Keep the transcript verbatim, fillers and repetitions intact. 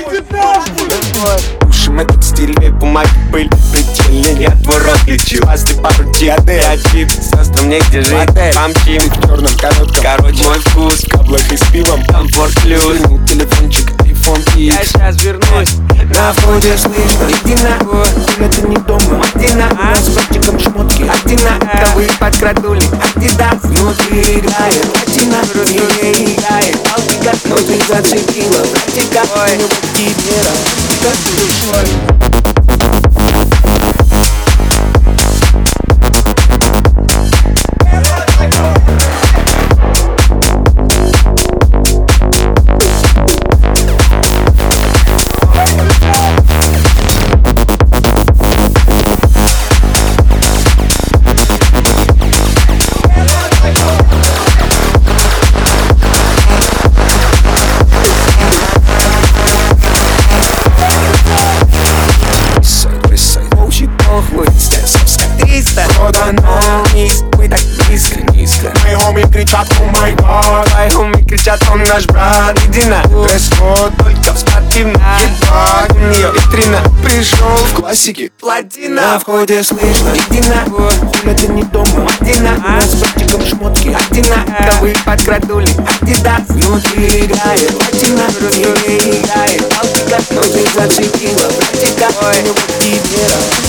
Душим этот стиль, две бумаги, пыль, предельный, я твой рот лечу. Пасты, пару диады, а чип, сестрам негде жить. Помчим в черном коротком, короче, мой вкус в каблах и с пивом, комфорт плюс. Звонит телефончик, iPhone X. Я сейчас вернусь. На входе слышно, иди на, это не дома. Один а с братиком шмотки, один ковы подкрадули, Адидас внутри играет, один не играет, Алтика внутри зацепила, братика, у него кипера, как душой. Мы так близко, низко. Мои хоми кричат, о май гад. Твои хоми кричат, он наш брат. Иди на дресс-код, только в спортивном. Ебать, у нее витрина. Пришел в классике, платина. На входе слышно, иди на, это не дома. Адина, а с братиком шмотки, Адина, ковы подкрадули, Адидас внутри играет, Адина, не играет, Алтика внутри зацепила, братика, у него кипера.